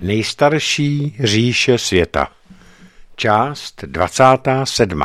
Nejstarší říše světa. Část 27.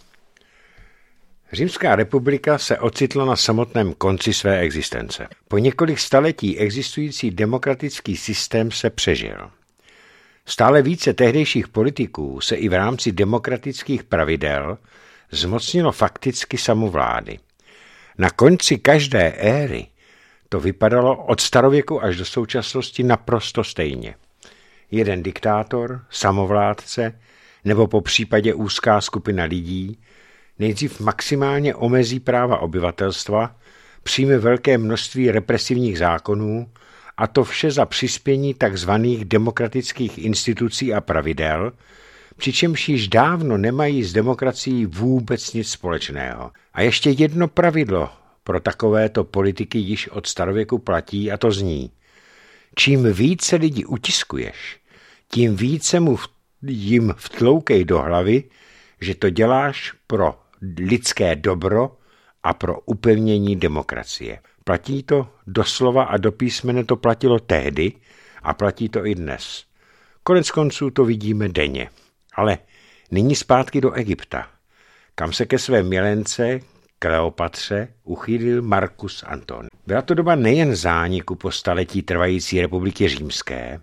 Římská republika se ocitla na samotném konci své existence. Po několik staletí existující demokratický systém se přežil. Stále více tehdejších politiků se i v rámci demokratických pravidel zmocnilo fakticky samovlády. Na konci každé éry to vypadalo od starověku až do současnosti naprosto stejně. Jeden diktátor, samovládce nebo po případě úzká skupina lidí nejdřív maximálně omezí práva obyvatelstva, přijme velké množství represivních zákonů a to vše za přispění takzvaných demokratických institucí a pravidel, přičemž již dávno nemají s demokracií vůbec nic společného. A ještě jedno pravidlo pro takovéto politiky již od starověku platí a to zní: čím více lidí utiskuješ, tím více jim vtloukej do hlavy, že to děláš pro lidské dobro a pro upevnění demokracie. Platí to doslova a do písmene to platilo tehdy a platí to i dnes. Konec konců to vidíme denně. Ale nyní zpátky do Egypta, kam se ke své milence Kleopatře uchýlil Marcus Antonius. Byla to doba nejen zániku po staletí trvající republiky římské,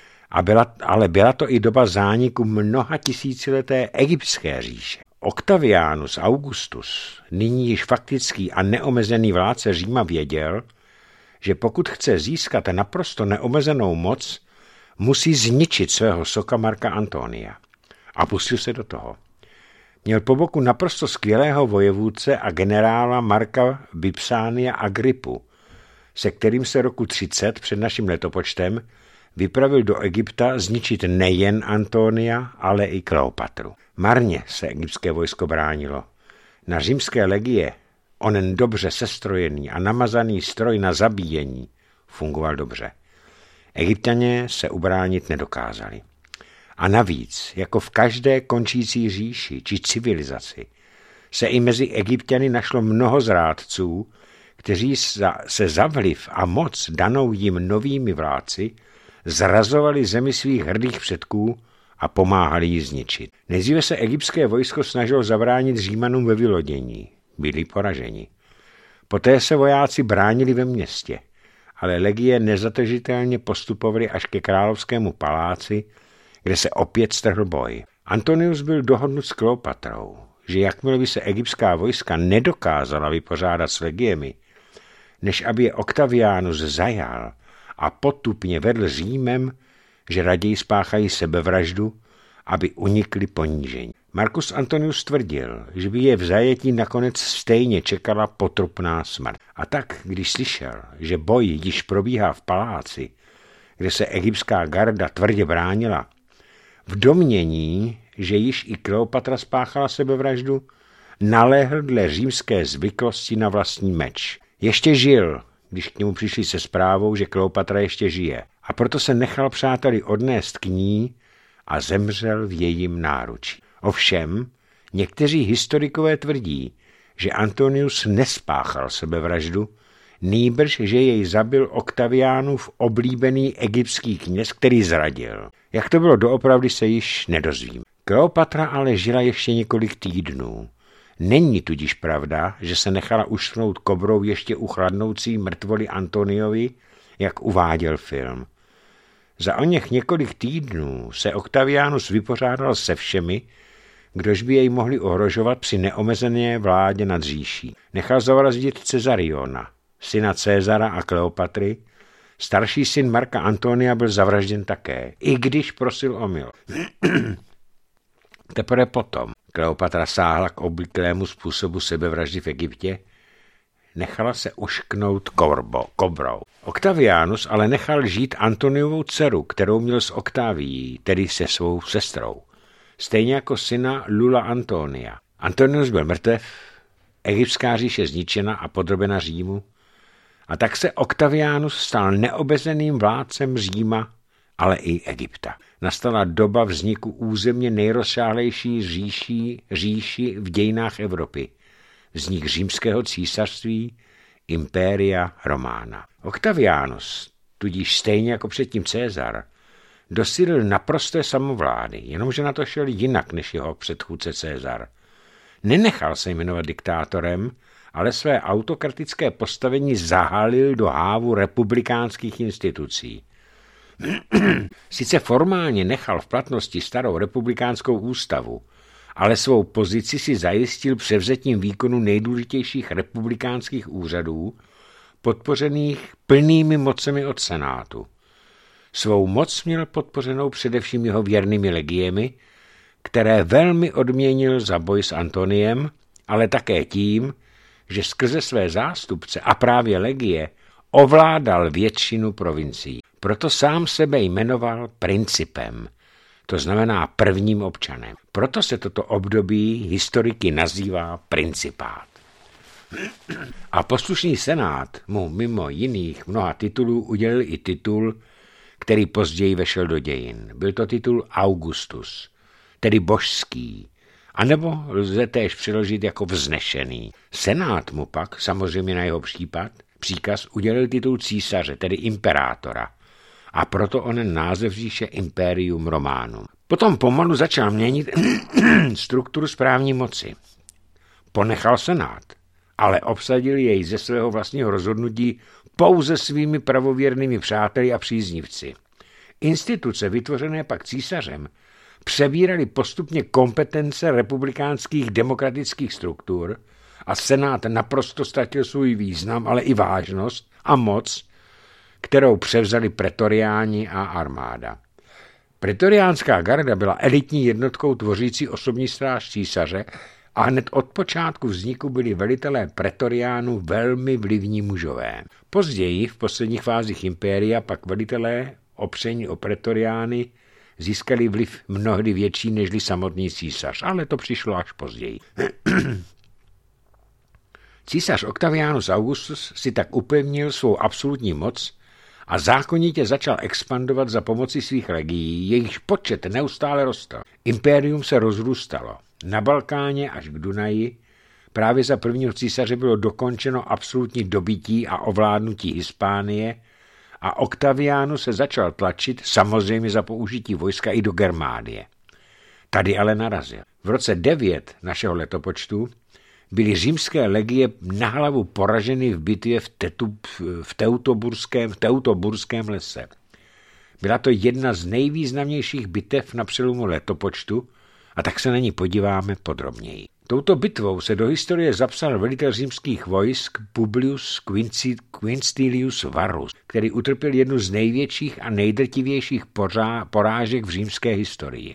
ale byla to i doba zániku mnoha tisícileté egyptské říše. Octavianus Augustus, nyní již faktický a neomezený vládce Říma, věděl, že pokud chce získat naprosto neomezenou moc, musí zničit svého soka Marka Antonia. A pustil se do toho. Měl po boku naprosto skvělého vojevůdce a generála Marka Vipsánia Agrippu, se kterým se roku 30 před naším letopočtem vypravil do Egypta zničit nejen Antonia, ale i Kleopatru. Marně se egyptské vojsko bránilo. Na římské legie onen dobře sestrojený a namazaný stroj na zabíjení fungoval dobře. Egypťané se ubránit nedokázali. A navíc, jako v každé končící říši či civilizaci, se i mezi Egypťany našlo mnoho zrádců, kteří se za vliv a moc danou jim novými vládci zrazovali zemi svých hrdých předků a pomáhali ji zničit. Nejdříve se egyptské vojsko snažilo zabránit Římanům ve vylodění. Byli poraženi. Poté se vojáci bránili ve městě, ale legie nezadržitelně postupovali až ke královskému paláci, kde se opět strhl boj. Antonius byl dohodnut s Kleopatrou, že jakmile by se egyptská vojska nedokázala vypořádat s legiemi, než aby je Octavianus zajal a potupně vedl Římem, že raději spáchají sebevraždu, aby unikli ponížení. Marcus Antonius tvrdil, že by je v zajetí nakonec stejně čekala potrupná smrt. A tak, když slyšel, že boj již probíhá v paláci, kde se egyptská garda tvrdě bránila, v domnění, že již i Kleopatra spáchala sebevraždu, naléhl dle římské zvyklosti na vlastní meč. Ještě žil, když k němu přišli se zprávou, že Kleopatra ještě žije, a proto se nechal přáteli odnést k ní a zemřel v jejím náručí. Ovšem, někteří historikové tvrdí, že Antonius nespáchal sebevraždu, nýbrž, že jej zabil Octavianův oblíbený egyptský kněz, který zradil. Jak to bylo doopravdy, se již nedozvím. Kleopatra ale žila ještě několik týdnů. Není tudíž pravda, že se nechala ušknout kobrou ještě u chladnoucí mrtvoly Antoniovi, jak uváděl film. Za oněch několik týdnů se Octavianus vypořádal se všemi, kdož by jej mohli ohrožovat při neomezené vládě nad říší. Nechal zavraždit Cezariona, syna Cezara a Kleopatry. Starší syn Marka Antonia byl zavražděn také, i když prosil o milost. Teprve potom Kleopatra sáhla k obvyklému způsobu sebevraždy v Egyptě, nechala se ušknout kobrou. Octavianus ale nechal žít Antoniovou dceru, kterou měl s Octavií, tedy se svou sestrou, stejně jako syna Lula Antonia. Antonius byl mrtev, egyptská říše zničena a podrobena Římu, a tak se Octavianus stal neobezeným vládcem Říma, ale i Egypta. Nastala doba vzniku územně nejrozsáhlejší říši v dějinách Evropy. Vznik římského císařství, Impéria Romana. Octavianus, tudíž stejně jako předtím Cezar, dosílil naprosté samovlády, jenomže na to šel jinak než jeho předchůdce César. Nenechal se jmenovat diktátorem, ale své autokratické postavení zahalil do hávu republikánských institucí. Sice formálně nechal v platnosti starou republikánskou ústavu, ale svou pozici si zajistil převzetím výkonu nejdůležitějších republikánských úřadů, podpořených plnými mocemi od Senátu. Svou moc měl podpořenou především jeho věrnými legiemi, které velmi odměnil za boj s Antoniem, ale také tím, že skrze své zástupce a právě legie ovládal většinu provincií. Proto sám sebe jmenoval principem, to znamená prvním občanem. Proto se toto období historiky nazývá principát. A poslušný senát mu mimo jiných mnoha titulů udělil i titul, který později vešel do dějin. Byl to titul Augustus, tedy božský, anebo lze též přeložit jako vznešený. Senát mu pak, samozřejmě na jeho příkaz, udělil titul císaře, tedy imperátora, a proto onen název říše Imperium Romanum. Potom pomalu začal měnit strukturu správní moci. Ponechal senát, ale obsadil jej ze svého vlastního rozhodnutí pouze svými pravověrnými přáteli a příznivci. Instituce vytvořené pak císařem přebíraly postupně kompetence republikánských demokratických struktur a senát naprosto ztratil svůj význam, ale i vážnost a moc, kterou převzali pretoriáni a armáda. Pretoriánská garda byla elitní jednotkou tvořící osobní stráž císaře a hned od počátku vzniku byli velitelé pretoriánů velmi vlivní mužové. Později, v posledních fázích impéria, pak velitelé opření o pretoriány získali vliv mnohdy větší nežli samotný císař, ale to přišlo až později. Císař Octavianus Augustus si tak upevnil svou absolutní moc a zákonitě začal expandovat za pomoci svých legií, jejichž počet neustále rostl. Impérium se rozrůstalo. Na Balkáně až k Dunaji právě za prvního císaře bylo dokončeno absolutní dobytí a ovládnutí Hispánie a Octavianus se začal tlačit samozřejmě za použití vojska i do Germánie. Tady ale narazil. V roce 9 našeho letopočtu byly římské legie na hlavu poraženy v bitvě v Teutoburském lese. Byla to jedna z nejvýznamnějších bitev na přelomu letopočtu a tak se na ní podíváme podrobněji. Touto bitvou se do historie zapsal velitel římských vojsk Publius Quinctilius Varus, který utrpěl jednu z největších a nejdrtivějších porážek v římské historii.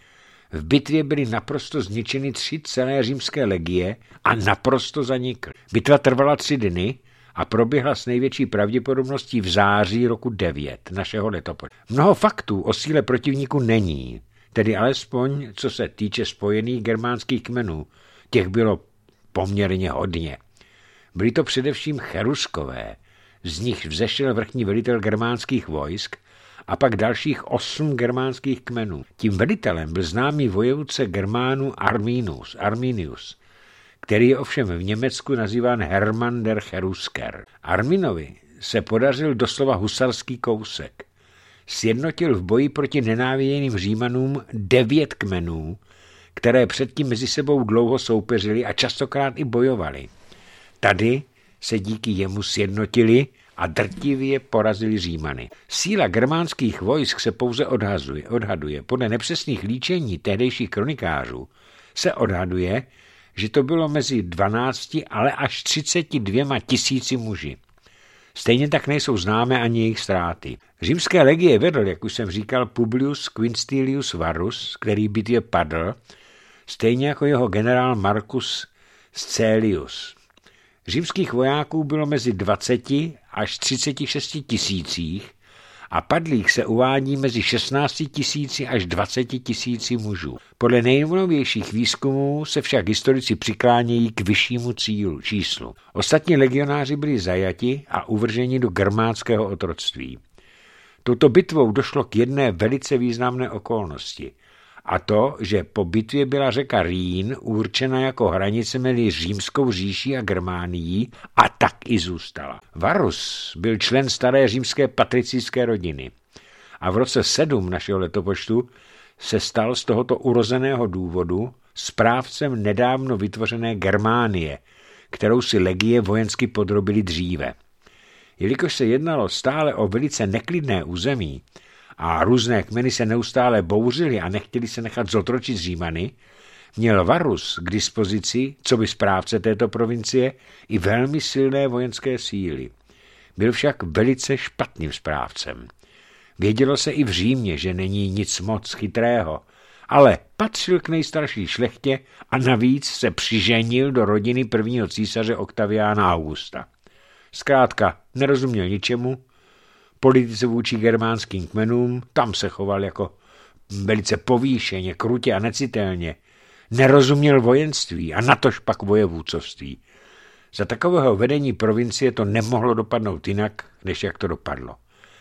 V bitvě byly naprosto zničeny 3 celé římské legie a naprosto zanikly. Bitva trvala 3 dny a proběhla s největší pravděpodobností v září roku 9 našeho letopočtu. Mnoho faktů o síle protivníku není, tedy alespoň co se týče spojených germánských kmenů, těch bylo poměrně hodně. Byli to především Cheruskové, z nich vzešel vrchní velitel germánských vojsk a pak dalších 8 germánských kmenů. Tím velitelem byl známý vojevůdce Germánů Arminius, který je ovšem v Německu nazýván Hermann der Cherusker. Arminovi se podařil doslova husarský kousek. Sjednotil v boji proti nenáviděným Římanům 9 kmenů, které předtím mezi sebou dlouho soupeřili a častokrát i bojovali. Tady se díky jemu sjednotili a drtivě porazili Římany. Síla germánských vojsk se pouze odhaduje. Podle nepřesných líčení tehdejších kronikářů se odhaduje, že to bylo mezi 12 ale až 32 tisíci muži. Stejně tak nejsou známé ani jejich ztráty. Římské legie vedl, jak už jsem říkal, Publius Quinctilius Varus, který bitvě padl, stejně jako jeho generál Marcus Caelius. Římských vojáků bylo mezi 20 až 36 tisících a padlých se uvádí mezi 16 tisíci až 20 tisíci mužů. Podle nejnovějších výzkumů se však historici přiklánějí k vyššímu číslu. Ostatní legionáři byli zajati a uvrženi do germánského otroctví. Touto bitvou došlo k jedné velice významné okolnosti, a to, že po bitvě byla řeka Rýn určena jako hranice mezi Římskou říší a Germánií a tak i zůstala. Varus byl člen staré římské patricijské rodiny a v roce 7 našeho letopočtu se stal z tohoto urozeného důvodu správcem nedávno vytvořené Germánie, kterou si legie vojensky podrobili dříve. Jelikož se jednalo stále o velice neklidné území a různé kmeny se neustále bouřily a nechtěli se nechat zotročit Římany, měl Varus k dispozici, coby správce této provincie, i velmi silné vojenské síly. Byl však velice špatným správcem. Vědělo se i v Římě, že není nic moc chytrého, ale patřil k nejstarší šlechtě a navíc se přiženil do rodiny prvního císaře Oktaviána Augusta. Zkrátka nerozuměl ničemu, politice vůči germánským kmenům, tam se choval jako velice povýšeně, krutě a necitelně, nerozuměl vojenství a natož pak vojevůdcovství. Za takového vedení provincie to nemohlo dopadnout jinak, než jak to dopadlo.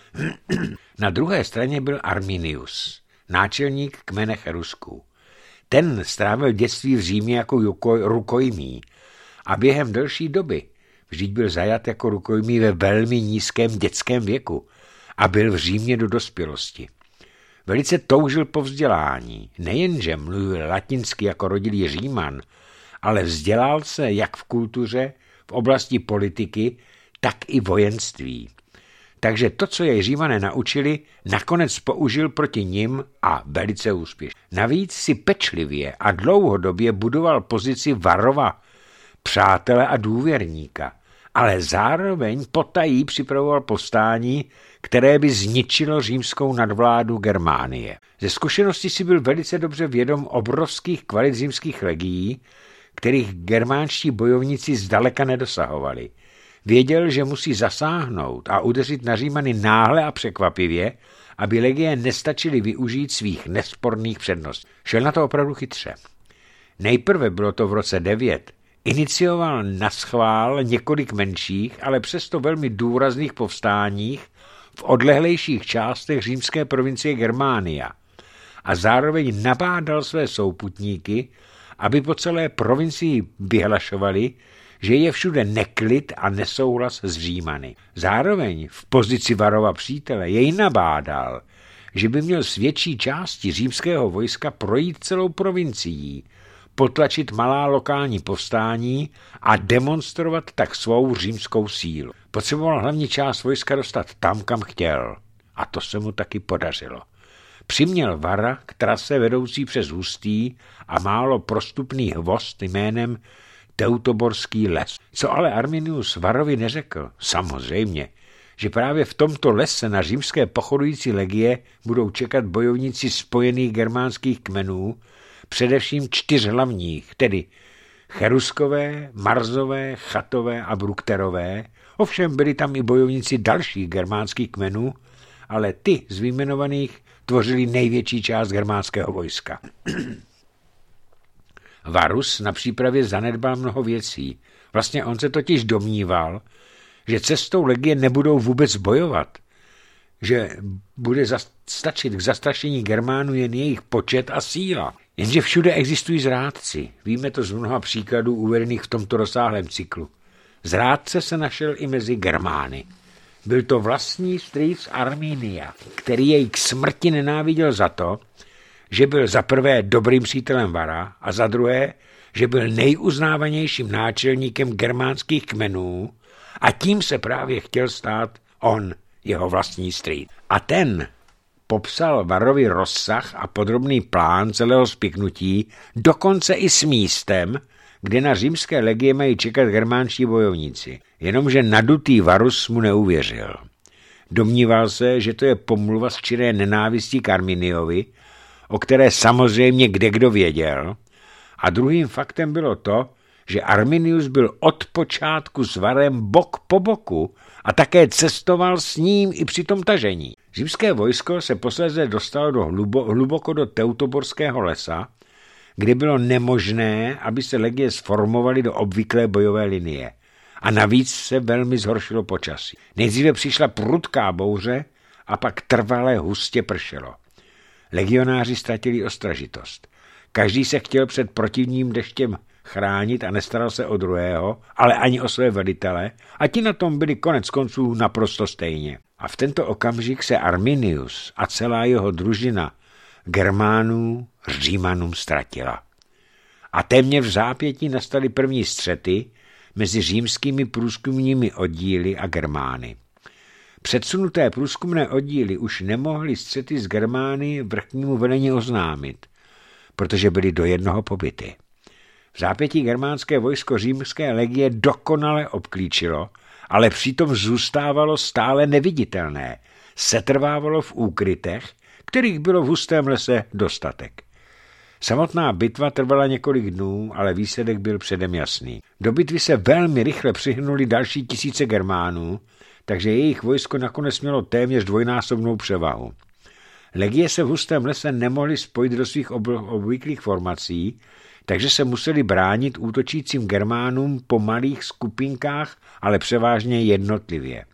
Na druhé straně byl Arminius, náčelník kmene Cherusků. Ten strávil dětství v Římě jako rukojmí a během delší doby, vždyť byl zajat jako rukojmí ve velmi nízkém dětském věku a byl v Římě do dospělosti. Velice toužil po vzdělání, nejenže mluvil latinsky jako rodilý Říman, ale vzdělal se jak v kultuře, v oblasti politiky, tak i vojenství. Takže to, co jej Římané naučili, nakonec použil proti nim a velice úspěšně. Navíc si pečlivě a dlouhodobě budoval pozici Varova, přátele a důvěrníka, ale zároveň potají připravoval povstání, které by zničilo římskou nadvládu Germánie. Ze zkušenosti si byl velice dobře vědom obrovských kvalit římských legií, kterých germánští bojovníci zdaleka nedosahovali. Věděl, že musí zasáhnout a udeřit na Římany náhle a překvapivě, aby legie nestačily využít svých nesporných předností. Šel na to opravdu chytře. Nejprve bylo to v roce 9. Inicioval naschvál několik menších, ale přesto velmi důrazných povstáních v odlehlejších částech římské provincie Germánia a zároveň nabádal své souputníky, aby po celé provincii vyhlašovali, že je všude neklid a nesouhlas s Římany. Zároveň v pozici Varova přítele jej nabádal, že by měl s větší části římského vojska projít celou provincií, potlačit malá lokální povstání a demonstrovat tak svou římskou sílu. Potřeboval hlavní část vojska dostat tam, kam chtěl. A to se mu taky podařilo. Přiměl Vara k trase vedoucí přes hustý a málo prostupný hvozd jménem Teutoborský les. Co ale Arminius Varovi neřekl? Samozřejmě, že právě v tomto lese na římské pochodující legie budou čekat bojovníci spojených germánských kmenů, především 4 hlavních, tedy Cheruskové, Marzové, Chatové a Brukterové. Ovšem byli tam i bojovníci dalších germánských kmenů, ale ty z vyjmenovaných tvořili největší část germánského vojska. Varus na přípravě zanedbal mnoho věcí. Vlastně on se totiž domníval, že cestou legie nebudou vůbec bojovat, že bude stačit k zastrašení Germánů jen jejich počet a síla. Jenže všude existují zrádci. Víme to z mnoha příkladů uvedených v tomto rozsáhlém cyklu. Zrádce se našel i mezi Germány. Byl to vlastní strýc Arminia, který jej k smrti nenáviděl za to, že byl za prvé dobrým přítelem Vara a za druhé, že byl nejuznávanějším náčelníkem germánských kmenů a tím se právě chtěl stát on, jeho vlastní strýc. A ten popsal Varovi rozsah a podrobný plán celého spiknutí, dokonce i s místem, kde na římské legie mají čekat germánští bojovníci. Jenomže nadutý Varus mu neuvěřil. Domníval se, že to je pomluva z čiré nenávistí k Arminiovi, o které samozřejmě kdekdo věděl, a druhým faktem bylo to, že Arminius byl od počátku s Varem bok po boku a také cestoval s ním i při tom tažení. Římské vojsko se posléze dostalo hluboko do Teutoborského lesa, kde bylo nemožné, aby se legie sformovaly do obvyklé bojové linie. A navíc se velmi zhoršilo počasí. Nejdříve přišla prudká bouře a pak trvalé hustě pršelo. Legionáři ztratili ostražitost. Každý se chtěl před protivním deštěm chránit a nestaral se o druhého, ale ani o své velitele, a ti na tom byli konec konců naprosto stejně. A v tento okamžik se Arminius a celá jeho družina Germánů Římanům ztratila. A téměř v zápětí nastaly první střety mezi římskými průzkumními oddíly a Germány. Předsunuté průzkumné oddíly už nemohly střety s Germány vrchnímu velení oznámit, protože byly do jednoho pobyty. V zápětí germánské vojsko římské legie dokonale obklíčilo, ale přitom zůstávalo stále neviditelné, setrvávalo v úkrytech, kterých bylo v hustém lese dostatek. Samotná bitva trvala několik dnů, ale výsledek byl předem jasný. Do bitvy se velmi rychle přihnuli další tisíce Germánů, takže jejich vojsko nakonec mělo téměř dvojnásobnou převahu. Legie se v hustém lese nemohly spojit do svých obvyklých formací, takže se museli bránit útočícím Germánům po malých skupinkách, ale převážně jednotlivě.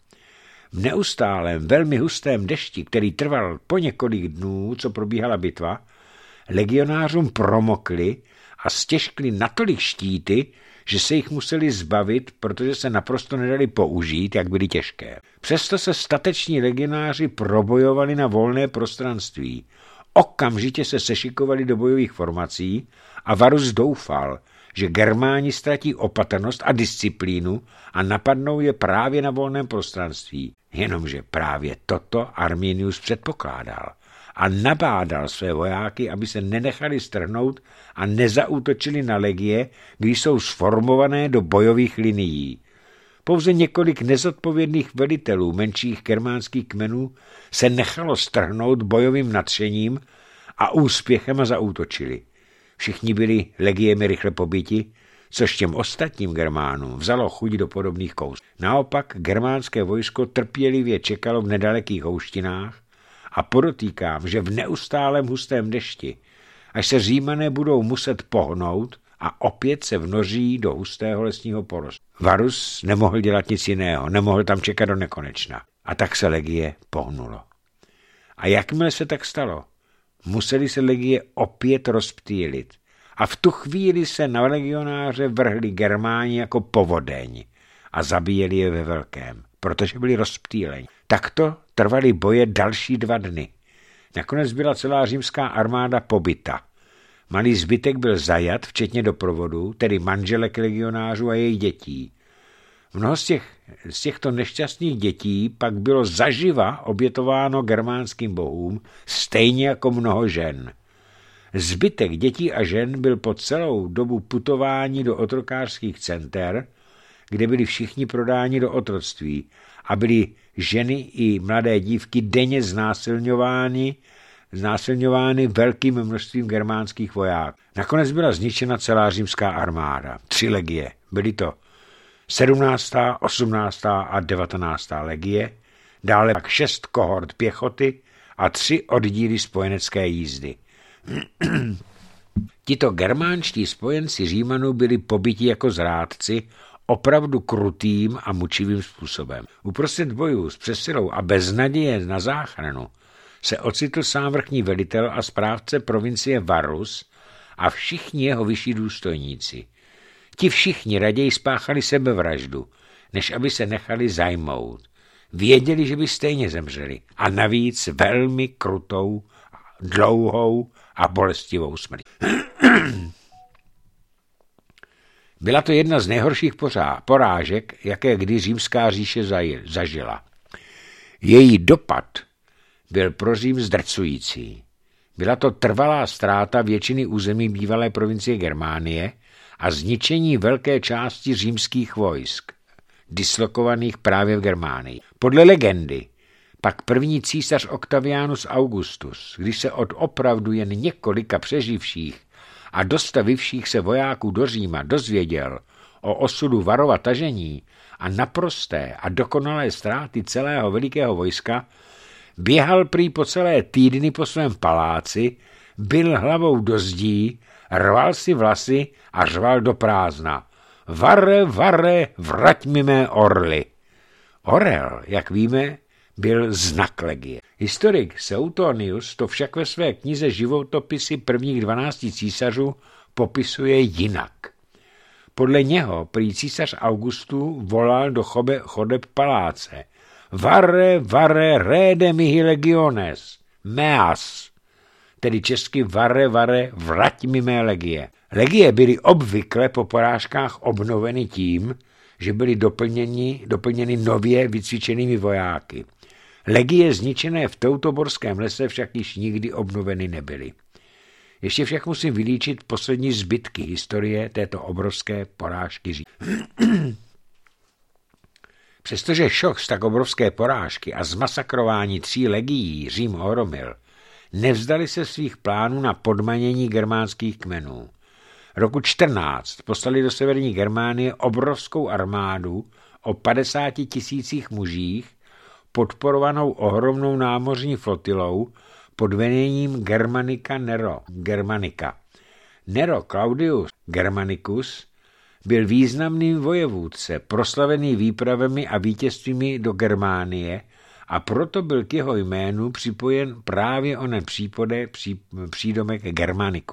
V neustálém, velmi hustém dešti, který trval po několik dnů, co probíhala bitva, legionářům promokli a stěžkli natolik štíty, že se jich museli zbavit, protože se naprosto nedali použít, jak byly těžké. Přesto se stateční legionáři probojovali na volné prostranství. Okamžitě se sešikovali do bojových formací a Varus doufal, že Germáni ztratí opatrnost a disciplínu a napadnou je právě na volném prostranství. Jenomže právě toto Arminius předpokládal a nabádal své vojáky, aby se nenechali strhnout a nezaútočili na legie, když jsou sformované do bojových linií. Pouze několik nezodpovědných velitelů menších germánských kmenů se nechalo strhnout bojovým nadšením a úspěchem a zaútočili. Všichni byli legiemi rychle pobiti, což těm ostatním Germánům vzalo chuť do podobných kouzů. Naopak germánské vojsko trpělivě čekalo v nedalekých houštinách a podotýkám, že v neustálém hustém dešti, až se Římané budou muset pohnout a opět se vnoří do hustého lesního porostu. Varus nemohl dělat nic jiného, nemohl tam čekat do nekonečna. A tak se legie pohnulo. A jakmile se tak stalo, museli se legie opět rozptýlit. A v tu chvíli se na legionáře vrhli Germáni jako povodeň a zabíjeli je ve velkém, protože byli rozptýleni. Takto trvaly boje další 2 dny. Nakonec byla celá římská armáda pobyta. Malý zbytek byl zajat, včetně doprovodu, tedy manželek legionářů a jejich dětí. Mnoho z těchto nešťastných dětí pak bylo zaživa obětováno germánským bohům, stejně jako mnoho žen. Zbytek dětí a žen byl po celou dobu putování do otrokářských center, kde byli všichni prodáni do otroctví a byly ženy i mladé dívky denně znásilňovány velkým množstvím germánských vojáků. Nakonec byla zničena celá římská armáda. 3 legie. Byly to 17., 18. a 19. legie, dále pak 6 kohort pěchoty a 3 oddíly spojenecké jízdy. Tito germánští spojenci Římanů byli pobiti jako zrádci opravdu krutým a mučivým způsobem. Uprostřed bojů s přesilou a bez naděje na záchranu se ocitl sám vrchní velitel a správce provincie Varus a všichni jeho vyšší důstojníci. Ti všichni raději spáchali sebevraždu, než aby se nechali zajmout. Věděli, že by stejně zemřeli a navíc velmi krutou, dlouhou a bolestivou smrt. Byla to jedna z nejhorších porážek, jaké kdy římská říše zažila. Její dopad byl pro Řím zdrcující. Byla to trvalá ztráta většiny území bývalé provincie Germánie a zničení velké části římských vojsk, dislokovaných právě v Germánii. Podle legendy pak první císař Octavianus Augustus, když se od opravdu jen několika přeživších a dostavivších se vojáků do Říma dozvěděl o osudu Varova tažení a naprosté a dokonalé ztráty celého velikého vojska, běhal prý po celé týdny po svém paláci, bil hlavou do zdí, rval si vlasy a řval do prázdna. Vare, vare, vrať mi mé orly. Orel, jak víme, byl znak legie. Historik Suetonius to však ve své knize Životopisy prvních 12 císařů popisuje jinak. Podle něho prý císař Augustů volal do chodeb paláce. Vare, vare, rede mihi legiones, meas, tedy česky vare, vare, vrať mi mé legie. Legie byly obvykle po porážkách obnoveny tím, že byly doplněny nově vycvičenými vojáky. Legie zničené v Teutoborském lese však již nikdy obnoveny nebyly. Ještě však musím vylíčit poslední zbytky historie této obrovské porážky. Přestože šok z tak obrovské porážky a zmasakrování 3 legií Řím ohromil, nevzdali se svých plánů na podmanění germánských kmenů. Roku 14 poslali do severní Germánie obrovskou armádu o 50 000 mužích, podporovanou ohromnou námořní flotilou pod vedením Germanika Nero. Nero Claudius Germanicus byl významným vojevůdce, proslavený výpravami a vítězstvími do Germánie, a proto byl k jeho jménu připojen právě onen přídomek Germanicus.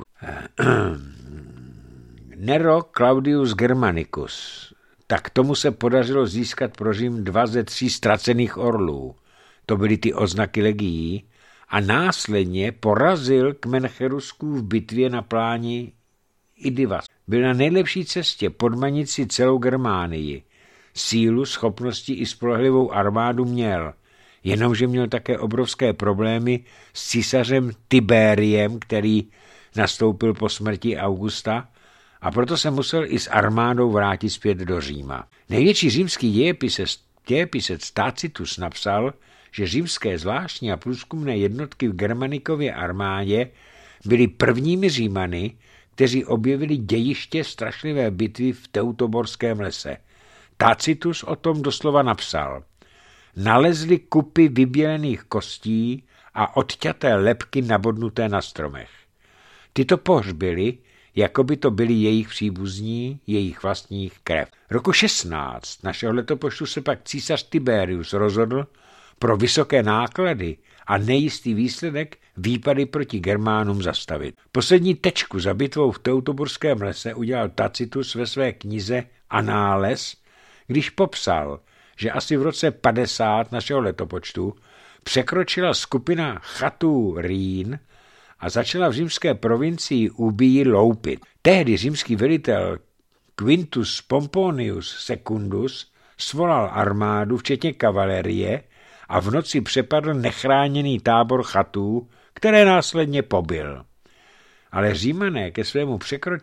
Nero Claudius Germanicus. Tak tomu se podařilo získat pro Řím 2 ze 3 ztracených orlů. To byly ty oznaky legií, a následně porazil kmen Cherusků v bitvě na pláni Idivas. Byl na nejlepší cestě podmanit si celou Germánii. Sílu, schopnosti i spolehlivou armádu měl, jenomže měl také obrovské problémy s císařem Tiberiem, který nastoupil po smrti Augusta, a proto se musel i s armádou vrátit zpět do Říma. Největší římský dějepisec Tacitus napsal, že římské zvláštní a průzkumné jednotky v Germanikově armádě byly prvními Římany, kteří objevili dějiště strašlivé bitvy v Teutoborském lese. Tacitus o tom doslova napsal: nalezli kupy vybělených kostí a odťaté lebky nabodnuté na stromech. Tyto pohřbili, jako by to byli jejich příbuzní, jejich vlastních krev. Roku 16 našeho letopočtu se pak císař Tiberius rozhodl pro vysoké náklady a nejistý výsledek výpady proti Germánům zastavit. Poslední tečku za bitvou v Teutoburském lese udělal Tacitus ve své knize Annales, když popsal, že asi v roce 50 našeho letopočtu překročila skupina chatů Rýn a začala v římské provincii Ubii loupit. Tehdy římský velitel Quintus Pomponius Secundus svolal armádu, včetně kavalerie, a v noci přepadl nechráněný tábor chatů, které následně pobil. Ale Římané ke svému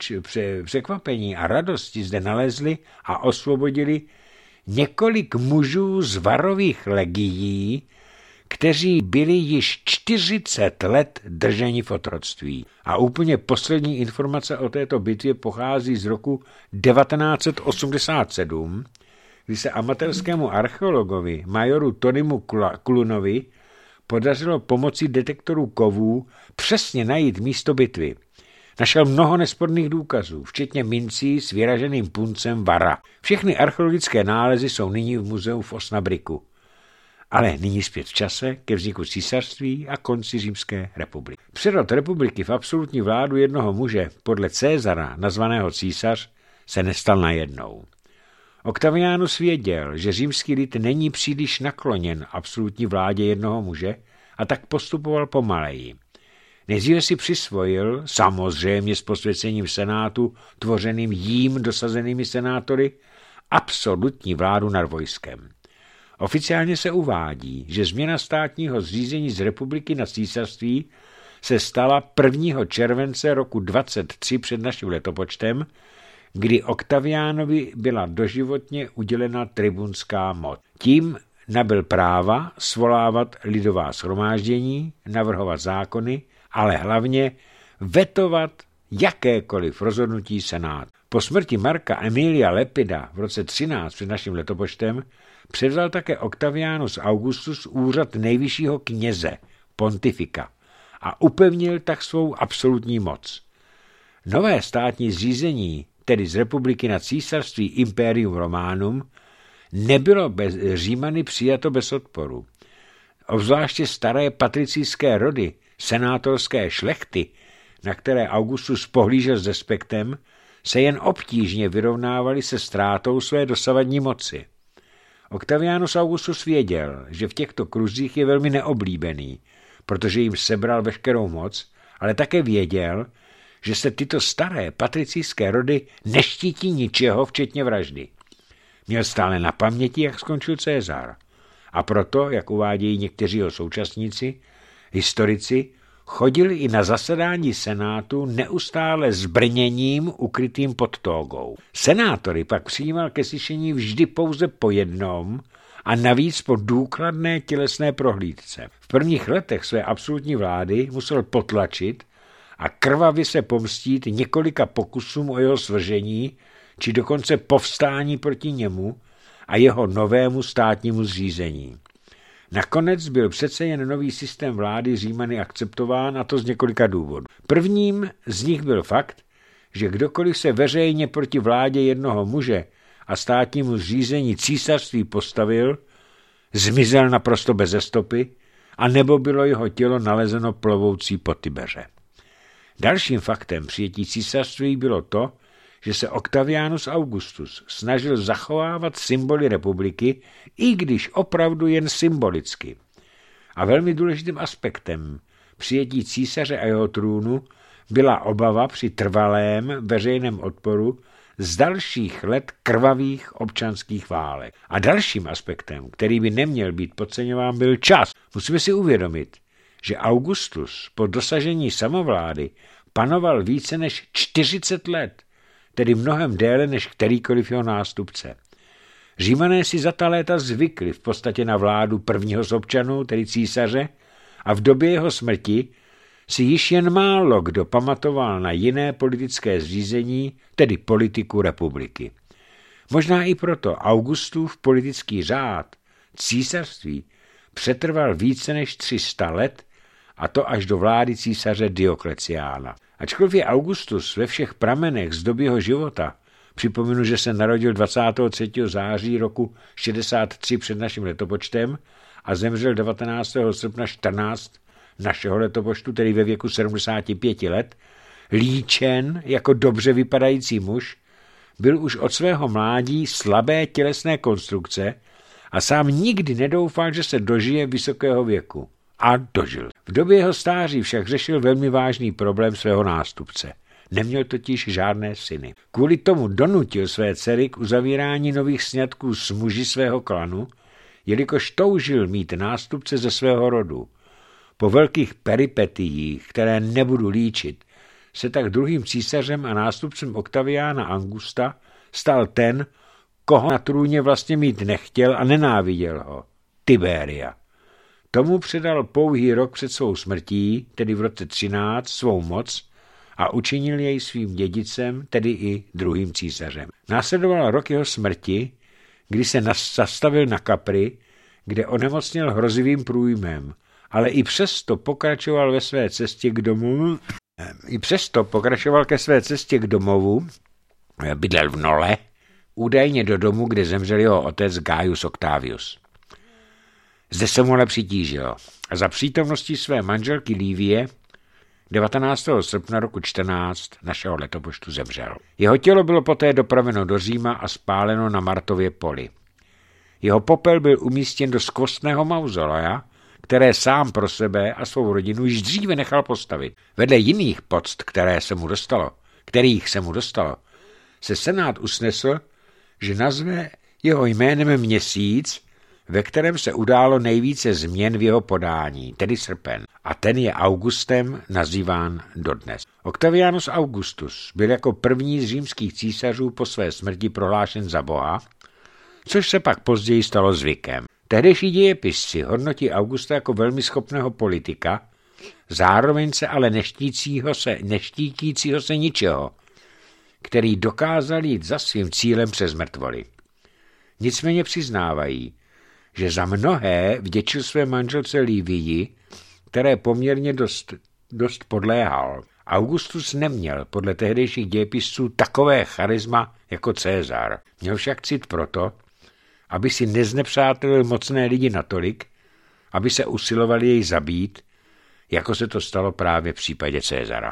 překvapení a radosti zde nalezli a osvobodili několik mužů z varových legií, kteří byli již 40 let drženi v otroctví. A úplně poslední informace o této bitvě pochází z roku 1987, kdy se amatérskému archeologovi majoru Tonymu Klunovi podařilo pomocí detektorů kovů přesně najít místo bitvy. Našel mnoho nesporných důkazů, včetně mincí s vyraženým puncem vara. Všechny archeologické nálezy jsou nyní v muzeu v Osnabriku. Ale nyní zpět v čase ke vzniku císařství a konci Římské republiky. Přerod republiky v absolutní vládu jednoho muže podle Cézara, nazvaného císař, se nestal najednou. Octavianus věděl, že římský lid není příliš nakloněn absolutní vládě jednoho muže, a tak postupoval pomaleji. Nejdříve si přisvojil, samozřejmě s posvěcením senátu, tvořeným jím dosazenými senátory, absolutní vládu nad vojskem. Oficiálně se uvádí, že změna státního zřízení z republiky na císařství se stala 1. července roku 23 před naším letopočtem, kdy Octavianovi byla doživotně udělena tribunská moc. Tím nabyl práva svolávat lidová shromáždění, navrhovat zákony, ale hlavně vetovat jakékoliv rozhodnutí senátu. Po smrti Marka Emilia Lepida v roce 13 před naším letopočtem převzal také Octavianus Augustus úřad nejvyššího kněze, pontifika, a upevnil tak svou absolutní moc. Nové státní zřízení, tedy z republiky na císařství Imperium Romanum, nebylo bez Římany přijato bez odporu. Obzvláště staré patricijské rody, senátorské šlechty, na které Augustus pohlížel s respektem, se jen obtížně vyrovnávali se ztrátou své dosavadní moci. Octavianus Augustus věděl, že v těchto kruzích je velmi neoblíbený, protože jim sebral veškerou moc, ale také věděl, že se tyto staré patricijské rody neštítí ničeho, včetně vraždy. Měl stále na paměti, jak skončil César. A proto, jak uvádějí někteří jeho současníci, historici, chodil i na zasedání senátu neustále s brněním ukrytým pod tógou. Senátory pak přijímal ke slyšení vždy pouze po jednom a navíc po důkladné tělesné prohlídce. V prvních letech své absolutní vlády musel potlačit a krvavě se pomstít několika pokusům o jeho svržení či dokonce povstání proti němu a jeho novému státnímu zřízení. Nakonec byl přece jen nový systém vlády Římany akceptován, a to z několika důvodů. Prvním z nich byl fakt, že kdokoliv se veřejně proti vládě jednoho muže a státnímu zřízení císařství postavil, zmizel naprosto beze stopy, a nebo bylo jeho tělo nalezeno plovoucí po Tibeře. Dalším faktem přijetí císařství bylo to, že se Octavianus Augustus snažil zachovávat symboly republiky, i když opravdu jen symbolicky. A velmi důležitým aspektem přijetí císaře a jeho trůnu byla obava při trvalém veřejném odporu z dalších let krvavých občanských válek. A dalším aspektem, který by neměl být podceňován, byl čas. Musíme si uvědomit, že Augustus po dosažení samovlády panoval více než 40 let, tedy mnohem déle než kterýkoliv jeho nástupce. Římané si za ta léta zvykli v podstatě na vládu prvního z občanů, tedy císaře, a v době jeho smrti si již jen málo kdo pamatoval na jiné politické zřízení, tedy politiku republiky. Možná i proto Augustův politický řád, císařství, přetrval více než 300 let, a to až do vlády císaře Diokleciána. Ačkoliv je Augustus ve všech pramenech z doby jeho života, připomenu, že se narodil 23. září roku 63 před naším letopočtem a zemřel 19. srpna 14 našeho letopočtu, tedy ve věku 75 let, líčen jako dobře vypadající muž, byl už od svého mládí slabé tělesné konstrukce a sám nikdy nedoufal, že se dožije vysokého věku. A dožil. V době jeho stáří však řešil velmi vážný problém svého nástupce. Neměl totiž žádné syny. Kvůli tomu donutil své dcery k uzavírání nových sňatků s muži svého klanu, jelikož toužil mít nástupce ze svého rodu. Po velkých peripetiích, které nebudu líčit, se tak druhým císařem a nástupcem Octaviana Augusta stal ten, koho na trůně vlastně mít nechtěl a nenáviděl ho, Tiberia. Tomu předal pouhý rok před svou smrtí, tedy v roce 13, svou moc a učinil jej svým dědicem, tedy i druhým císařem. Následoval rok jeho smrti, kdy se zastavil na Capri, kde onemocněl hrozivým průjmem, ale i přesto pokračoval ke své cestě k domovu, bydlel v Nole, údajně do domu, kde zemřel jeho otec Gaius Octavius. Zde se mu ale přitížilo a za přítomností své manželky Livie 19. srpna roku 14 našeho letopočtu zemřel. Jeho tělo bylo poté dopraveno do Říma a spáleno na Martově poli. Jeho popel byl umístěn do skvostného mauzolea, které sám pro sebe a svou rodinu již dříve nechal postavit. Vedle jiných poct, kterých se mu dostalo, se senát usnesl, že nazve jeho jménem měsíc, ve kterém se událo nejvíce změn v jeho podání, tedy srpen, a ten je Augustem nazýván dodnes. Octavianus Augustus byl jako první z římských císařů po své smrti prohlášen za boha, což se pak později stalo zvykem. Tehdejší dějepisci hodnotí Augusta jako velmi schopného politika, zároveň se ale neštítícího se ničeho, který dokázal jít za svým cílem přes mrtvoly. Nicméně přiznávají, že za mnohé vděčil své manželce Livii, které poměrně dost podléhal. Augustus neměl podle tehdejších dějepisců takové charisma jako César. Měl však cit proto, aby si neznepřátelil mocné lidi natolik, aby se usilovali jej zabít, jako se to stalo právě v případě Césara.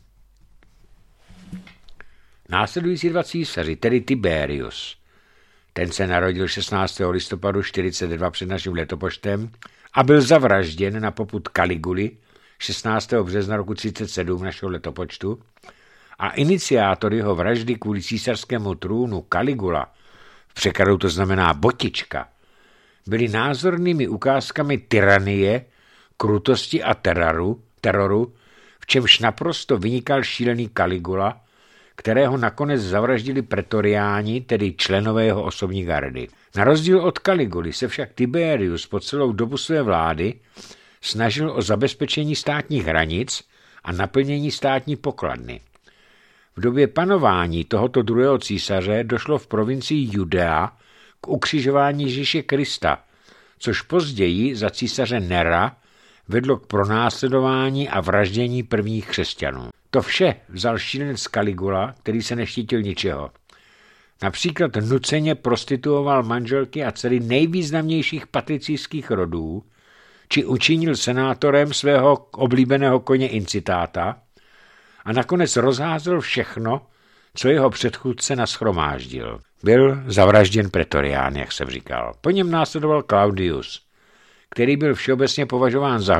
Následující dva císaři, tedy Tiberius, Ten se narodil 16. listopadu 42 před naším letopočtem a byl zavražděn na popud Kaliguly 16. března roku 37 našeho letopočtu a iniciátor jeho vraždy kvůli císařskému trůnu Kaligula, v překladu to znamená botička, byly názornými ukázkami tyranie, krutosti a teroru, v čemž naprosto vynikal šílený Kaligula, kterého nakonec zavraždili pretoriáni, tedy členové jeho osobní gardy. Na rozdíl od Kaliguly se však Tiberius po celou dobu své vlády snažil o zabezpečení státních hranic a naplnění státní pokladny. V době panování tohoto druhého císaře došlo v provincii Judea k ukřižování Ježíše Krista, což později za císaře Nera vedlo k pronásledování a vraždění prvních křesťanů. To vše vzal šílenec Kaligula, který se neštítil ničeho. Například nuceně prostituoval manželky a dcery nejvýznamnějších patricijských rodů, či učinil senátorem svého oblíbeného koně Incitáta a nakonec rozházel všechno, co jeho předchůdce nashromáždil. Byl zavražděn pretorián, jak jsem říkal. Po něm následoval Claudius, který byl všeobecně považován za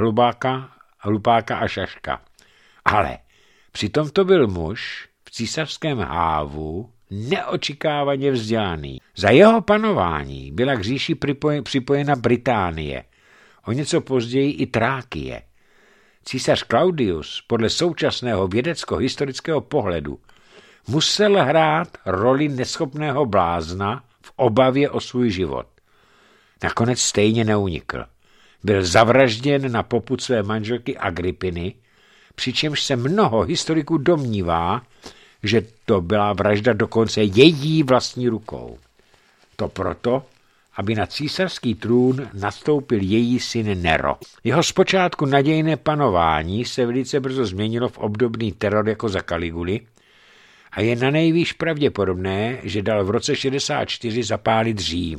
hlupáka a šaška. Ale přitom to byl muž v císařském hávu neočekávaně vzdělaný. Za jeho panování byla k říši připojena Británie, o něco později i Trákie. Císař Claudius podle současného vědecko-historického pohledu musel hrát roli neschopného blázna v obavě o svůj život. Nakonec stejně neunikl. Byl zavražděn na popud své manželky Agrippiny, přičemž se mnoho historiků domnívá, že to byla vražda dokonce její vlastní rukou. To proto, aby na císařský trůn nastoupil její syn Nero. Jeho zpočátku nadějné panování se velice brzo změnilo v obdobný teror jako za Kaliguly a je nanejvýš pravděpodobné, že dal v roce 64 zapálit Řím.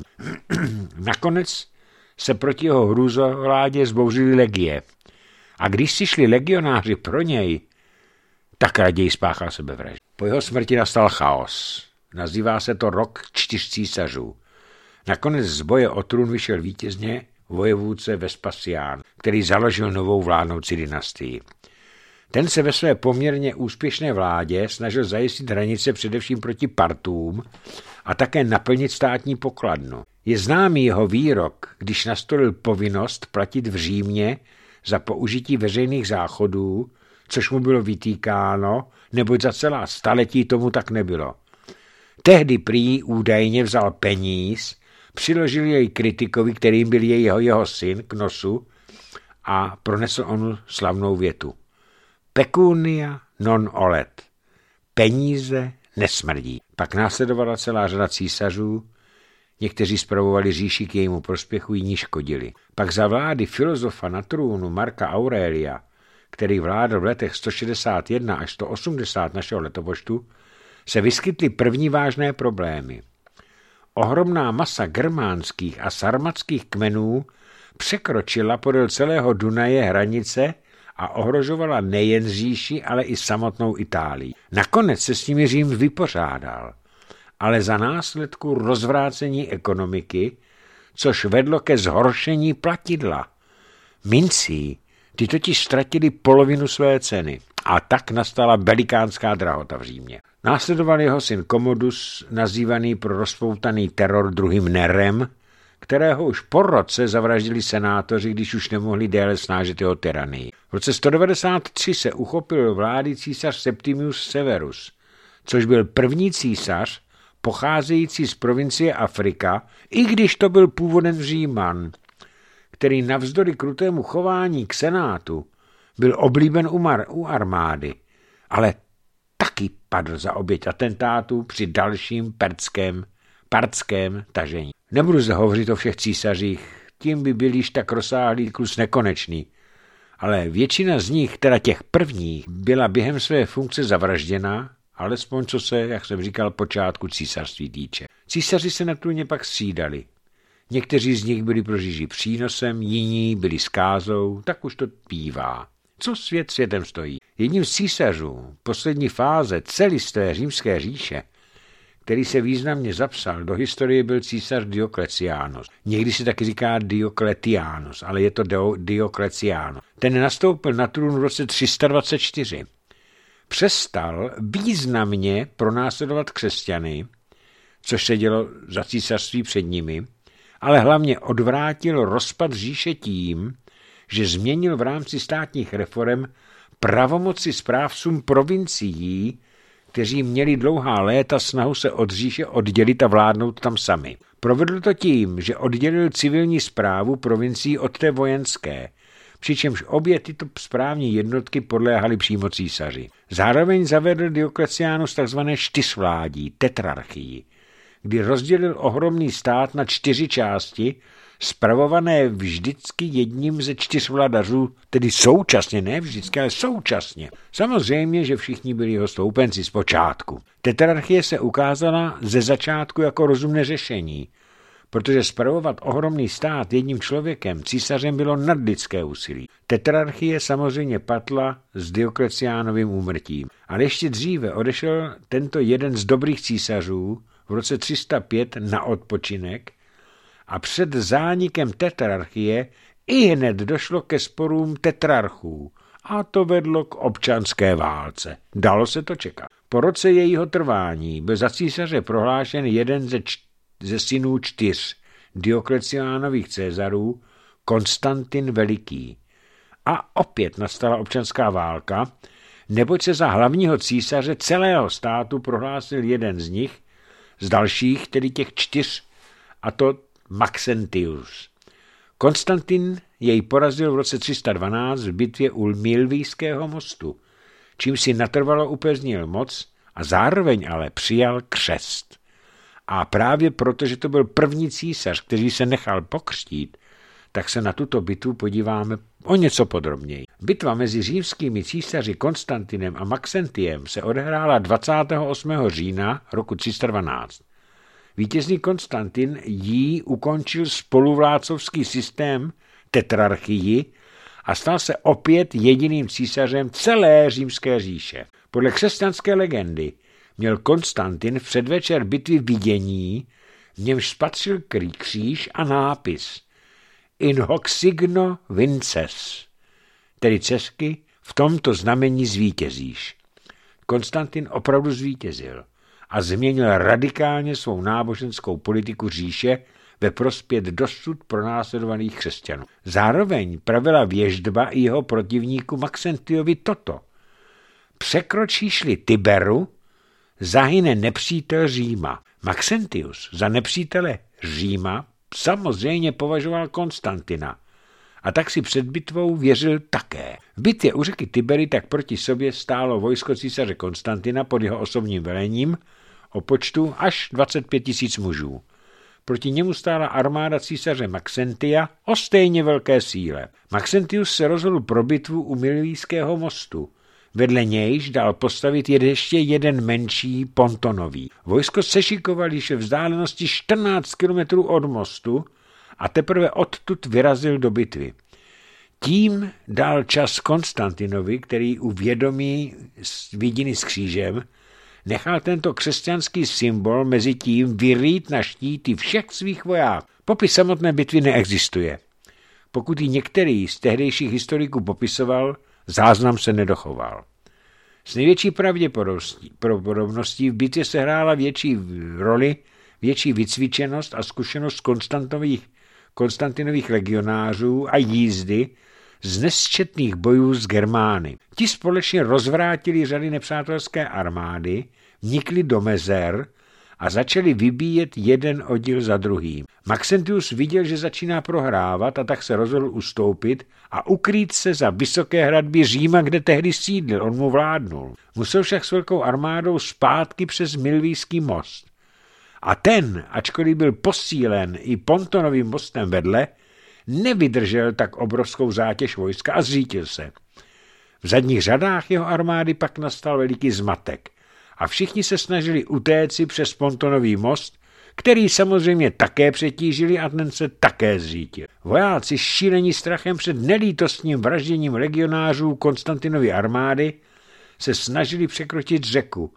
Nakonec se proti jeho hrůzovládě zbouřily legie a když si šli legionáři pro něj, tak raději spáchal sebevraždu. Po jeho smrti nastal chaos. Nazývá se to rok 4 císařů. Nakonec z boje o trůn vyšel vítězně vojevůdce Vespasián, který založil novou vládnoucí dynastii. Ten se ve své poměrně úspěšné vládě snažil zajistit hranice především proti Partům a také naplnit státní pokladnu. Je známý jeho výrok, když nastolil povinnost platit v Římě za použití veřejných záchodů, což mu bylo vytýkáno, neboť za celá staletí tomu tak nebylo. Tehdy prý údajně vzal peníz, přiložil jej kritikovi, kterým byl jeho syn, k nosu, a pronesl onu slavnou větu. Pecunia non olet. Peníze nesmrdí. Pak následovala celá řada císařů, někteří spravovali říši k jejímu prospěchu, jiní škodili. Pak za vlády filozofa na trůnu Marka Aurelia, který vládl v letech 161 až 180 našeho letopočtu, se vyskytly první vážné problémy. Ohromná masa germánských a sarmatských kmenů překročila podél celého Dunaje hranice a ohrožovala nejen říši, ale i samotnou Itálii. Nakonec se s nimi Řím vypořádal, ale za následku rozvrácení ekonomiky, což vedlo ke zhoršení platidla. Mincí, ty totiž ztratili polovinu své ceny a tak nastala velikánská drahota v Římě. Následoval jeho syn Commodus, nazývaný pro rozpoutaný teror druhým Nerem, kterého už po roce zavraždili senátoři, když už nemohli déle snážet jeho tyranii. V roce 193 se uchopil vlády císař Septimius Severus, což byl první císař pocházející z provincie Afrika, i když to byl původem Říman, který navzdory krutému chování k senátu byl oblíben u armády, ale taky padl za oběť atentátu při dalším partském tažení. Nebudu zde hovořit o všech císařích, tím by byl již tak rozsáhlý klus nekonečný, ale většina z nich, teda těch prvních, byla během své funkce zavražděna, alespoň co se, jak jsem říkal, počátku císařství týče. Císaři se na trůně pak střídali. Někteří z nich byli pro Říši přínosem, jiní byli zkázou, tak už to bývá. Co svět světem stojí? Jedním z císařů poslední fáze celisté římské říše, který se významně zapsal do historie, byl císař Diokleciánus. Někdy se taky říká Diokletiánus, ale je to Diokleciánus. Ten nastoupil na trůn v roce 324. Přestal významně pronásledovat křesťany, což se dělo za císařství před nimi, ale hlavně odvrátil rozpad říše tím, že změnil v rámci státních reforem pravomoci správcům provincií, kteří měli dlouhá léta snahu se od říše oddělit a vládnout tam sami. Provedl to tím, že oddělil civilní správu provincií od té vojenské, přičemž obě tyto správní jednotky podléhaly přímo císaři. Zároveň zavedl Diokleciánus tzv. Čtyřvládí, tetrarchii, kdy rozdělil ohromný stát na 4 části, spravované vždycky jedním ze 4 vladařů, tedy současně, ne vždycky, ale současně. Samozřejmě, že všichni byli jeho stoupenci zpočátku. Tetrarchie se ukázala ze začátku jako rozumné řešení, protože spravovat ohromný stát jedním člověkem, císařem, bylo nadlidské úsilí. Tetrarchie samozřejmě patla s Diokleciánovým úmrtím. Ale ještě dříve odešel tento jeden z dobrých císařů v roce 305 na odpočinek a před zánikem tetrarchie ihned došlo ke sporům tetrarchů a to vedlo k občanské válce. Dalo se to čekat. Po roce jejího trvání byl za císaře prohlášen jeden ze synů 4 Diokleciánových Cezarů, Konstantin Veliký. A opět nastala občanská válka, neboť se za hlavního císaře celého státu prohlásil jeden z nich, z dalších, tedy těch 4, a to Maxentius. Konstantin jej porazil v roce 312 v bitvě u Milvíského mostu, čím si natrvalo upevnil moc a zároveň ale přijal křest. A právě proto, že to byl první císař, který se nechal pokřtít, tak se na tuto bitvu podíváme o něco podrobněji. Bitva mezi římskými císaři Konstantinem a Maxentiem se odehrála 28. října roku 312. Vítězný Konstantin jí ukončil spoluvládcovský systém tetrarchii a stal se opět jediným císařem celé římské říše. Podle křesťanské legendy měl Konstantin v předvečer bitvy vidění, v němž spatřil kříž a nápis In hoc signo vinces, tedy česky v tomto znamení zvítězíš. Konstantin opravdu zvítězil a změnil radikálně svou náboženskou politiku říše ve prospěch dosud pronásledovaných křesťanů. Zároveň pravila věždba i jeho protivníku Maxentiovi toto. Překročíš-li Tiberu, zahyne nepřítel Říma. Maxentius za nepřítele Říma samozřejmě považoval Konstantina a tak si před bitvou věřil také. V bitvě u řeky Tibery tak proti sobě stálo vojsko císaře Konstantina pod jeho osobním velením o počtu až 25 000 mužů. Proti němu stála armáda císaře Maxentia o stejně velké síle. Maxentius se rozhodl pro bitvu u Milvíského mostu. Vedle nějž dal postavit ještě jeden menší pontonový. Vojsko sešikovalo již v vzdálenosti 14 kilometrů od mostu a teprve odtud vyrazil do bitvy. Tím dal čas Konstantinovi, který u vědomí vidiny s křížem nechal tento křesťanský symbol mezi tím vyrýt na štíty všech svých vojáků. Popis samotné bitvy neexistuje. Pokud ji některý z tehdejších historiků popisoval, záznam se nedochoval. S největší pravděpodobností v bitvě se hrála větší roli, větší vycvičenost a zkušenost Konstantinových legionářů a jízdy z nesčetných bojů s Germány. Ti společně rozvrátili řady nepřátelské armády, vnikli do mezer a začali vybíjet jeden oddíl za druhým. Maxentius viděl, že začíná prohrávat a tak se rozhodl ustoupit a ukrýt se za vysoké hradby Říma, kde tehdy sídlil, on mu vládnul. Musel však s velkou armádou zpátky přes Milvíský most. A ten, ačkoliv byl posílen i pontonovým mostem vedle, nevydržel tak obrovskou zátěž vojska a zřítil se. V zadních řadách jeho armády pak nastal veliký zmatek a všichni se snažili utéci přes pontonový most, který samozřejmě také přetížili a ten se také zřítil. Vojáci šílení strachem před nelítostným vražděním legionářů Konstantinovy armády se snažili překročit řeku,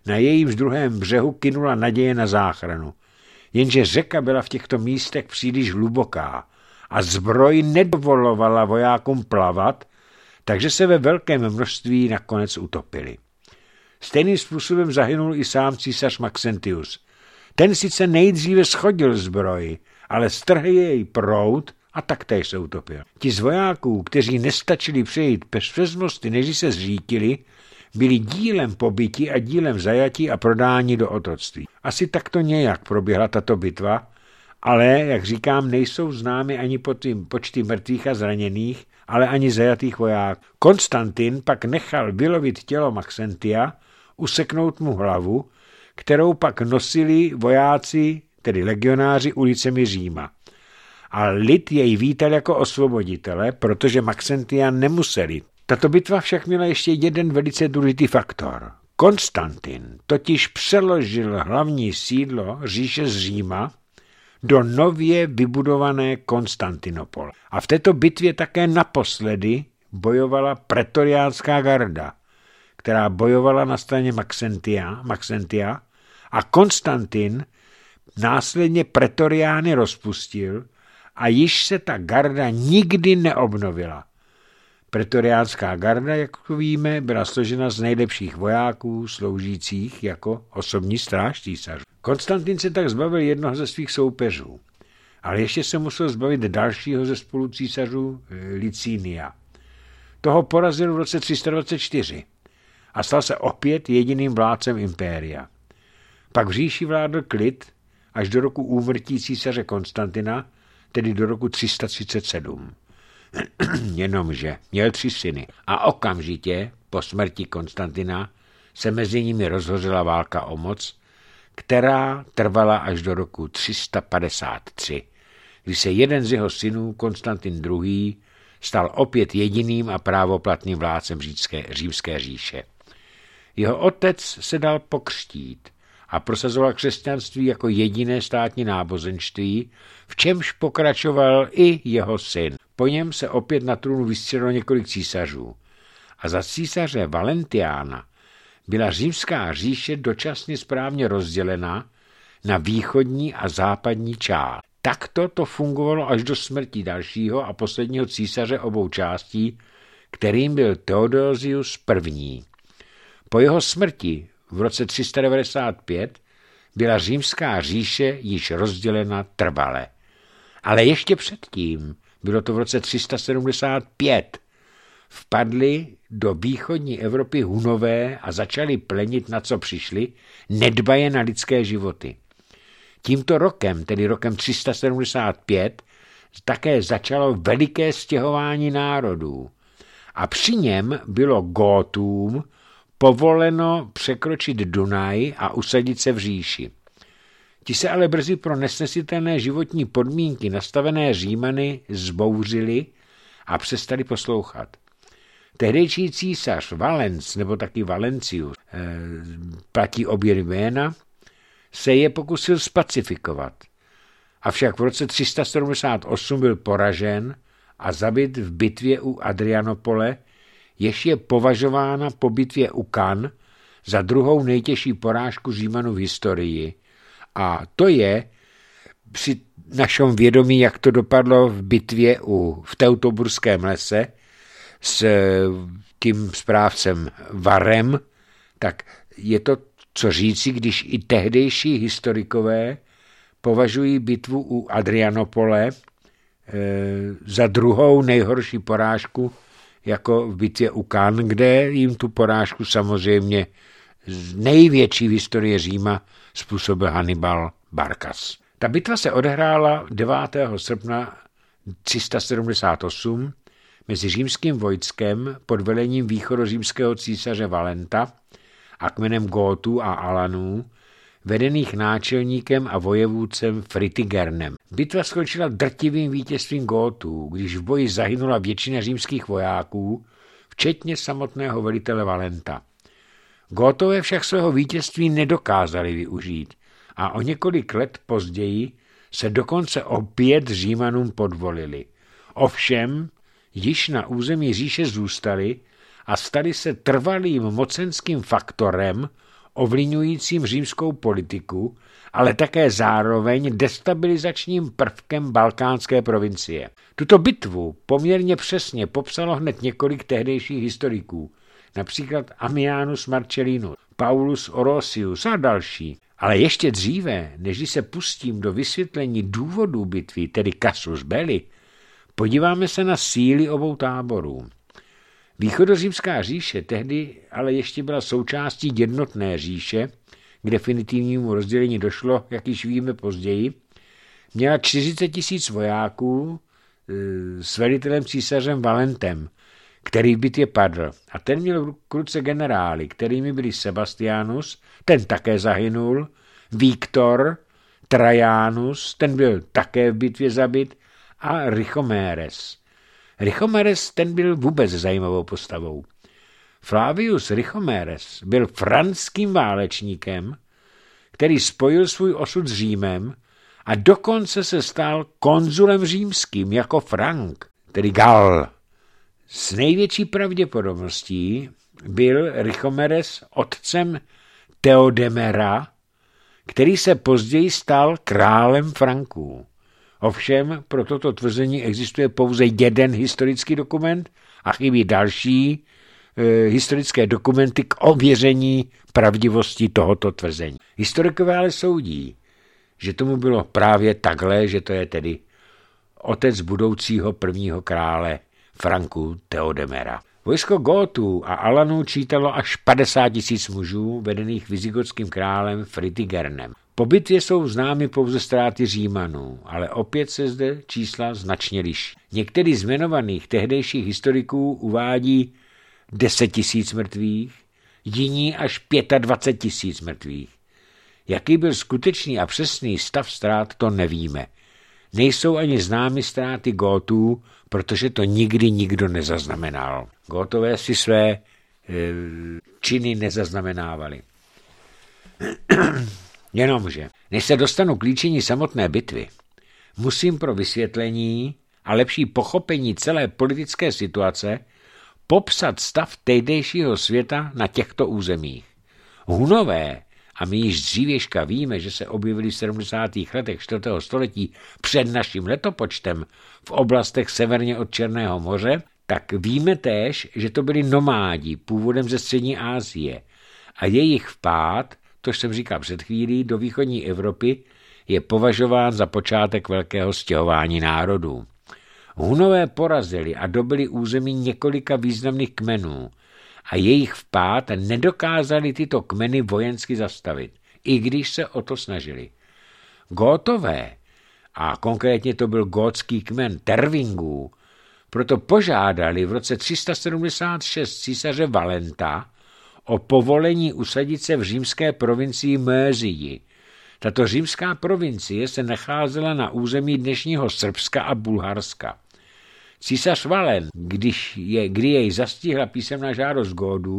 na jejímž druhém břehu kynula naděje na záchranu. Jenže řeka byla v těchto místech příliš hluboká a zbroj nedovolovala vojákům plavat, takže se ve velkém množství nakonec utopili. Stejným způsobem zahynul i sám císař Maxentius. Ten sice nejdříve shodil zbroj, ale strhl jej proud a taktéž se utopil. Ti z vojáků, kteří nestačili přejít přes mosty, než se zřítili, byli dílem pobyti a dílem zajatí a prodáni do otroctví. Asi takto nějak proběhla tato bitva, ale, jak říkám, nejsou známy ani počty mrtvých a zraněných, ale ani zajatých vojáků. Konstantin pak nechal vylovit tělo Maxentia, useknout mu hlavu, kterou pak nosili vojáci, tedy legionáři, ulicemi Říma. A lid jej vítal jako osvoboditele, protože Maxentia nemuseli. Tato bitva však měla ještě jeden velice důležitý faktor. Konstantin totiž přeložil hlavní sídlo říše z Říma do nově vybudované Konstantinopole. A v této bitvě také naposledy bojovala pretoriánská garda, která bojovala na straně Maxentia a Konstantin následně pretoriány rozpustil a již se ta garda nikdy neobnovila. Pretoriánská garda, jak víme, byla složena z nejlepších vojáků, sloužících jako osobní stráž císařů. Konstantin se tak zbavil jednoho ze svých soupeřů, ale ještě se musel zbavit dalšího ze spolucísařů Licínia. Toho porazil v roce 324 a stal se opět jediným vládcem impéria. Pak v říši vládl klid až do roku úmrtí císaře Konstantina, tedy do roku 337. Jenomže měl 3 syny a okamžitě po smrti Konstantina se mezi nimi rozhořela válka o moc, která trvala až do roku 353, kdy se jeden z jeho synů, Konstantin II., stal opět jediným a právoplatným vládcem římské říše. Jeho otec se dal pokřtít a prosazoval křesťanství jako jediné státní náboženství, v čemž pokračoval i jeho syn. Po něm se opět na trůnu vystřelilo několik císařů a za císaře Valentiána byla římská říše dočasně správně rozdělena na východní a západní část. Takto to fungovalo až do smrti dalšího a posledního císaře obou částí, kterým byl Theodosius I. Po jeho smrti v roce 395 byla římská říše již rozdělena trvale. Ale ještě předtím, bylo to v roce 375, vpadli do východní Evropy Hunové a začali plenit, na co přišli, nedbaje na lidské životy. Tímto rokem, tedy rokem 375, také začalo veliké stěhování národů a při něm bylo Gótům povoleno překročit Dunaj a usadit se v říši. Ti se ale brzy pro nesnesitelné životní podmínky nastavené Římany zbouřili a přestali poslouchat. Tehdejší císař Valens, nebo taky Valencius, platí obě jména, se je pokusil spacifikovat. Avšak v roce 378 byl poražen a zabit v bitvě u Adrianopole, jež je považována po bitvě u Cannes za druhou nejtěžší porážku Římanů v historii. A to je při našem vědomí, jak to dopadlo v bitvě v Teutoburském lese s tím správcem Varem, tak je to co říci, když i tehdejší historikové považují bitvu u Adrianopole za druhou nejhorší porážku jako v bitvě u Cannes, kde jim tu porážku samozřejmě největší v historii Říma způsobil Hannibal Barcas. Ta bitva se odehrála 9. srpna 378 mezi římským vojskem pod velením východořímského císaře Valenta a kmenem Gótů a Alanů, vedených náčelníkem a vojevůdcem Fritigernem. Bitva skončila drtivým vítězstvím Gótů, když v boji zahynula většina římských vojáků, včetně samotného velitele Valenta. Gótové však svého vítězství nedokázali využít a o několik let později se dokonce opět Římanům podvolili. Ovšem, již na území říše zůstali a stali se trvalým mocenským faktorem ovlivňujícím římskou politiku, ale také zároveň destabilizačním prvkem balkánské provincie. Tuto bitvu poměrně přesně popsalo hned několik tehdejších historiků, například Ammianus Marcellinus, Paulus Orosius a další. Ale ještě dříve, než se pustím do vysvětlení důvodů bitvy, tedy casus belli, podíváme se na síly obou táborů. Východořímská říše tehdy ale ještě byla součástí jednotné říše, k definitivnímu rozdělení došlo, jak již víme později, měla 40 000 vojáků s velitelem císařem Valentem, který v bitvě padl. A ten měl k ruce generály, kterými byli Sebastianus, ten také zahynul, Viktor, Trajanus, ten byl také v bitvě zabit, a Richomeres. Richomeres ten byl vůbec zajímavou postavou. Flavius Richomeres byl franským válečníkem, který spojil svůj osud s Římem a dokonce se stal konzulem římským jako Frank, tedy Gal. S největší pravděpodobností byl Richomeres otcem Theodemera, který se později stal králem Franků. Ovšem pro toto tvrzení existuje pouze jeden historický dokument a chybí další historické dokumenty k ověření pravdivosti tohoto tvrzení. Historikové ale soudí, že tomu bylo právě takhle, že to je tedy otec budoucího prvního krále Franků Theodemera. Vojsko Gótů a Alanů čítalo až 50 000 mužů, vedených vizigotským králem Fritigern. Po bitvě jsou známy pouze ztráty Římanů, ale opět se zde čísla značně liší. Některý z jmenovaných tehdejších historiků uvádí 10 000 mrtvých, jiní až 25 000 mrtvých. Jaký byl skutečný a přesný stav ztrát, to nevíme. Nejsou ani známy ztráty Gótů, protože to nikdy nikdo nezaznamenal. Gótové si své činy nezaznamenávali. Jenomže, než se dostanu k líčení samotné bitvy, musím pro vysvětlení a lepší pochopení celé politické situace popsat stav tehdejšího světa na těchto územích. Hunové, a my již dřívěžka víme, že se objevili v 70. letech 4. století před naším letopočtem v oblastech severně od Černého moře, tak víme též, že to byli nomádi původem ze střední Asie a jejich vpád, to jsem říkal před chvílí, do východní Evropy je považován za počátek velkého stěhování národů. Hunové porazili a dobili území několika významných kmenů a jejich vpád nedokázali tyto kmeny vojensky zastavit, i když se o to snažili. Gótové, a konkrétně to byl gótský kmen Tervingů, proto požádali v roce 376 císaře Valenta o povolení usadit se v římské provincii Mösii. Tato římská provincie se nacházela na území dnešního Srbska a Bulharska. Císař Valent, kdy jej zastihla písemná žádost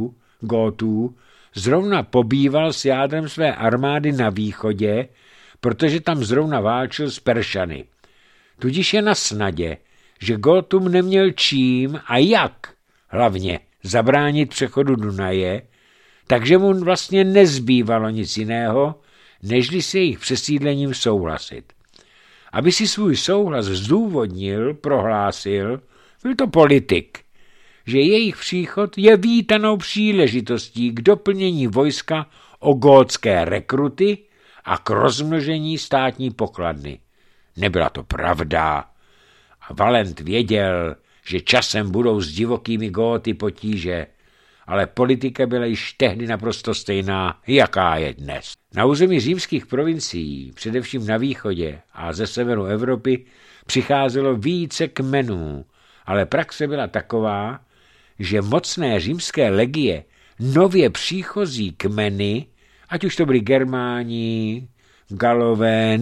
Gótů, zrovna pobýval s jádrem své armády na východě, protože tam zrovna válčil s Peršany. Tudíž je na snadě, že Gótům neměl čím a jak hlavně zabránit přechodu Dunaje, takže mu vlastně nezbývalo nic jiného, nežli s jejich přesídlením souhlasit. Aby si svůj souhlas zdůvodnil, prohlásil, byl to politik, že jejich příchod je vítanou příležitostí k doplnění vojska o gótské rekruty a k rozmnožení státní pokladny. Nebyla to pravda a Valent věděl, že časem budou s divokými Góty potíže, ale politika byla již tehdy naprosto stejná, jaká je dnes. Na území římských provincií, především na východě a ze severu Evropy, přicházelo více kmenů, ale praxe byla taková, že mocné římské legie nově příchozí kmeny, ať už to byli Germáni, Galové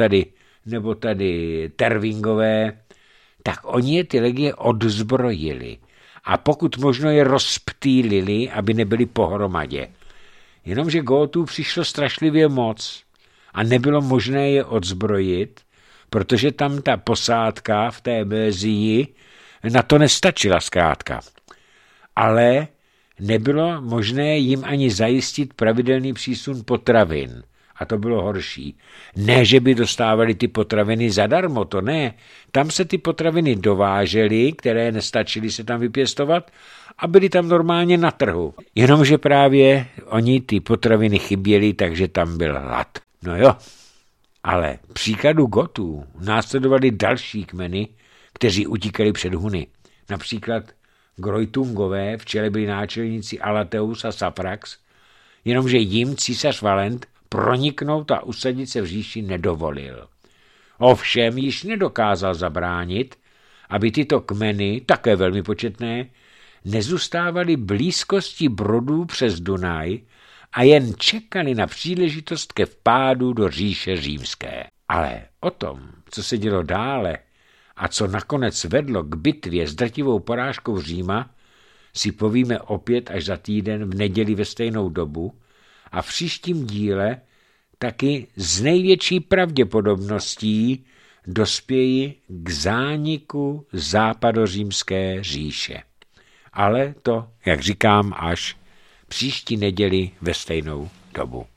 nebo tady Tervingové, tak oni je ty legie odzbrojili a pokud možno je rozptýlili, aby nebyli pohromadě. Jenomže Gótů přišlo strašlivě moc a nebylo možné je odzbrojit, protože tam ta posádka v té Mösii na to nestačila zkrátka. Ale nebylo možné jim ani zajistit pravidelný přísun potravin. A to bylo horší. Ne, že by dostávali ty potraviny zadarmo, to ne. Tam se ty potraviny dovážely, které nestačily se tam vypěstovat a byly tam normálně na trhu. Jenomže právě oni ty potraviny chyběly, takže tam byl hlad. No jo, ale příkladu Gotů následovali další kmeny, kteří utíkali před Huny. Například Grojtungové, v čele byli náčelníci Alateus a Saphrax, jenomže jim císař Valent proniknout a usadit se v říši nedovolil. Ovšem již nedokázal zabránit, aby tyto kmeny, také velmi početné, nezůstávaly blízkosti Brodů přes Dunaj a jen čekali na příležitost ke vpádu do říše římské. Ale o tom, co se dělo dále a co nakonec vedlo k bitvě s drtivou porážkou Říma, si povíme opět až za týden v neděli ve stejnou dobu a v příštím díle taky s největší pravděpodobností dospějí k zániku západořímské říše. Ale to, jak říkám, až příští neděli ve stejnou dobu.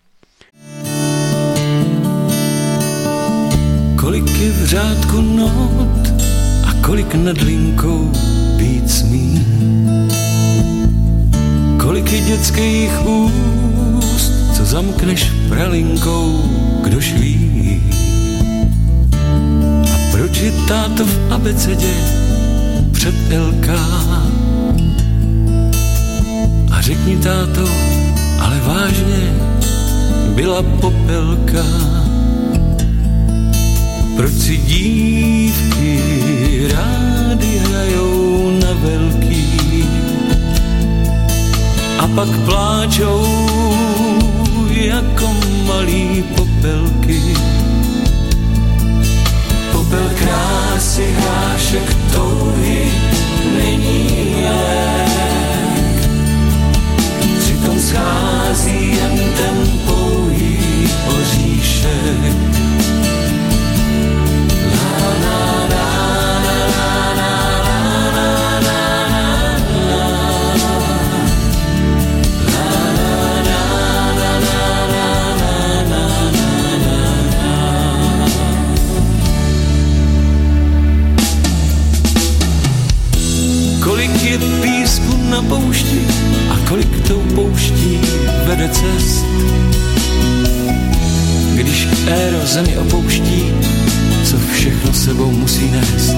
Kolik je v řádku not a kolik nad linkou být smí. Kolik je dětských úst, co zamkneš pralinkou, kdož ví. A proč je táto v abecedě před LK? A řekni táto, ale vážně, byla popelka. Proč si dívky rády hrajou na velký a pak pláčou jako malý popelky. Popel krásy, hrášek touhy není lék, přitom schází jen ten pouhý oříšek. Kolik je písku na poušti a kolik tou pouští vede cest. Když éro zemi opouští, co všechno sebou musí nést.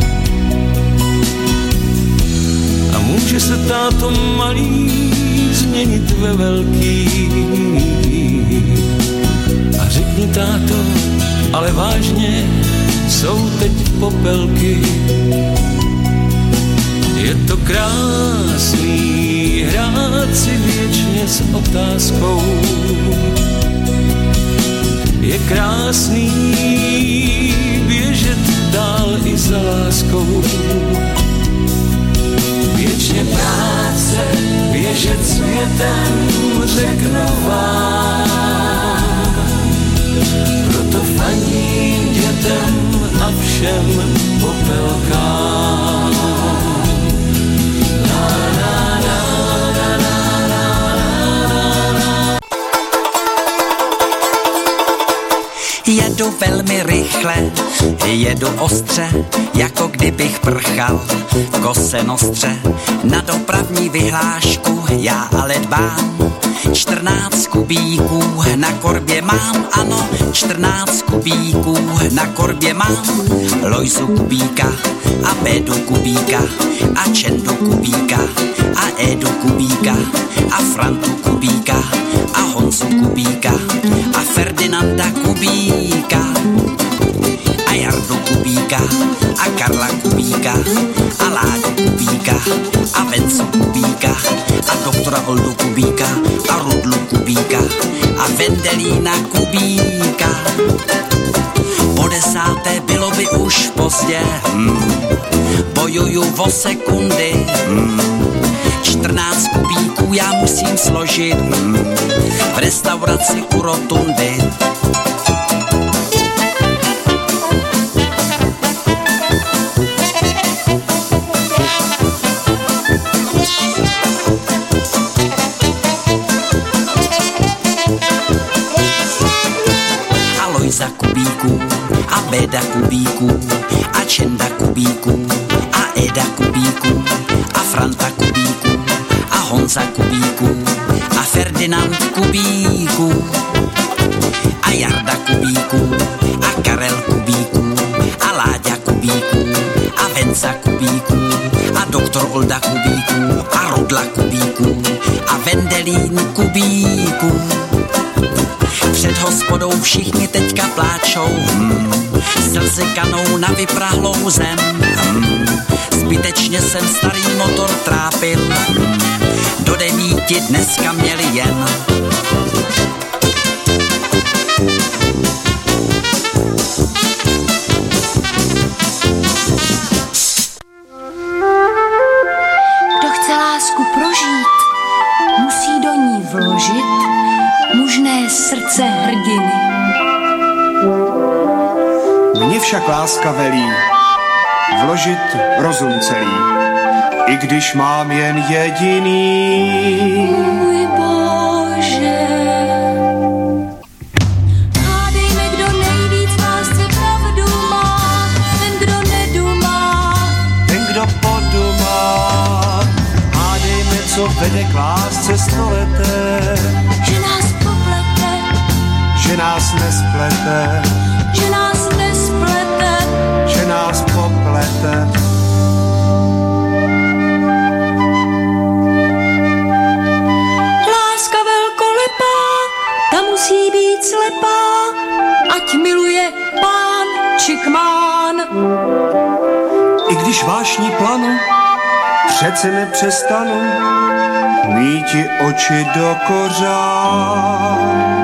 A může se táto malý změnit ve velký. A řekni táto, ale vážně, jsou teď popelky. Je to krásný hrát si věčně s otázkou. Je krásný běžet dál i za láskou. Věčně práce, běžet světem, řeknu vám. Proto faním dětem a všem popelkám. Jedu velmi rychle, jedu ostře, jako kdybych prchal kose nostře. Na dopravní vyhlášku já ale dbám, 14 kubíků na korbě mám, ano, 14 kubíků na korbě mám. Lojzu Kubíka a Bédu Kubíka a Čendu Kubíka a Édu Kubíka a Frantu Kubíka a Honzu Kubíka a Ferdinanda Kubíka a Jardu Kubíka a Karla Kubíka a Láďu Kubíka a Vencu Kubíka a doktora Oldu Kubíka a Rudlu Kubíka a Vendelína Kubíka. Po 10. bylo by už pozdě, bojuju o sekundy, 14 kubíků já musím složit v restauraci u rotundy. Béda Kubíků a Čenda Kubíků a Eda Kubíků a Franta Kubíků a Honza Kubíků a Ferdinand Kubíků a Jarda Kubíků a Karel Kubíků a Láďa Kubíků a Venca Kubíků a doktor Olda Kubíků a Rudla Kubíků a Vendelín Kubíků. Před hospodou všichni teďka pláčou, slzy kanou na vyprahlou zem. Zbytečně jsem starý motor trápil, do 9 dneska měli jen. Kdo chce lásku prožít, musí do ní vložit mužné srdce hrdiny. Mně však láska velí vložit rozum celý, i když mám jen jediný. Můj Bože, hádejme, kdo nejvíc lásce pravdu má, ten, kdo nedumá. Ten, kdo podumá, hádejme, co vede k lásce stoleté. Že nás poplete, Že nás nesplete, že nás nesplete. že nás poplete. Láska velkolepá, ta musí být slepá, ať miluje pán či kmán. I když vášní planu, přece nepřestanu míti oči do kořán.